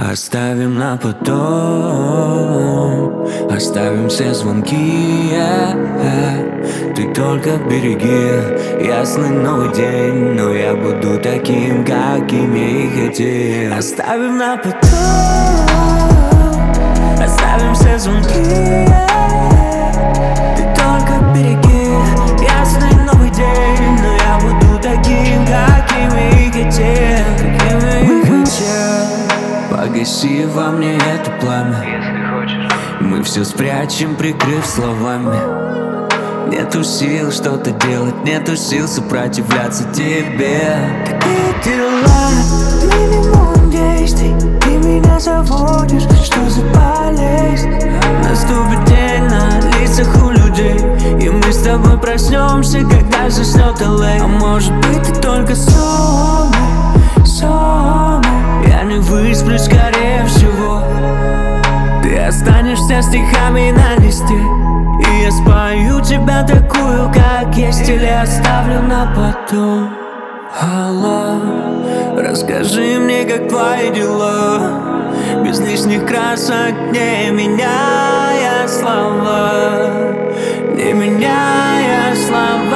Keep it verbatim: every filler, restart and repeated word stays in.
Оставим на потом, оставим все звонки, yeah, yeah. Ты только береги ясный новый день, но я буду таким, каким я и хотел. Оставим на потом, оставим все звонки, yeah. Ты только береги ясный новый день, но я буду таким, каким я и хотел, каким я и хотел. Погаси во мне это пламя, если хочешь. мы все спрячем, прикрыв словами. Нету сил что-то делать, нету сил сопротивляться тебе. Такие дела, минимум действий. Ты меня заводишь, что за болезнь? Наступит день на лицах у людей, и мы с тобой проснемся, когда заснет эл эй. А может быть ты только сон, сон. Я не высплюсь, скорее всего. Ты останешься стихами на листе, и я спою тебя такую, как есть, или оставлю на потом. Алло, расскажи мне, как твои дела, без лишних красок, не меняя слова, не меняя слова.